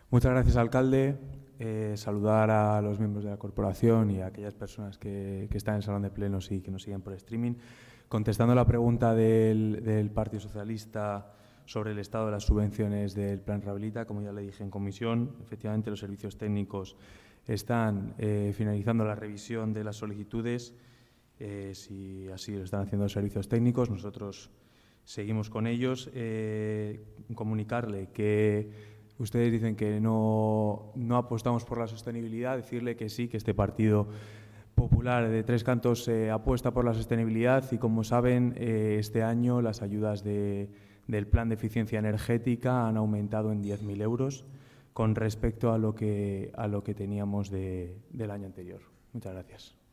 Muchas gracias, alcalde. Saludar a los miembros de la corporación y a aquellas personas que están en el salón de plenos y que nos siguen por streaming. Contestando la pregunta del Partido Socialista sobre el estado de las subvenciones del Plan Rehabilita, como ya le dije en comisión, efectivamente los servicios técnicos están finalizando la revisión de las solicitudes. Si así lo están haciendo los servicios técnicos, nosotros seguimos con ellos. Comunicarle que ustedes dicen que no apostamos por la sostenibilidad, decirle que sí, que este Partido Popular de Tres Cantos apuesta por la sostenibilidad y, como saben, este año las ayudas del Plan de Eficiencia Energética han aumentado en 10.000 euros con respecto a lo que teníamos del año anterior. Muchas gracias.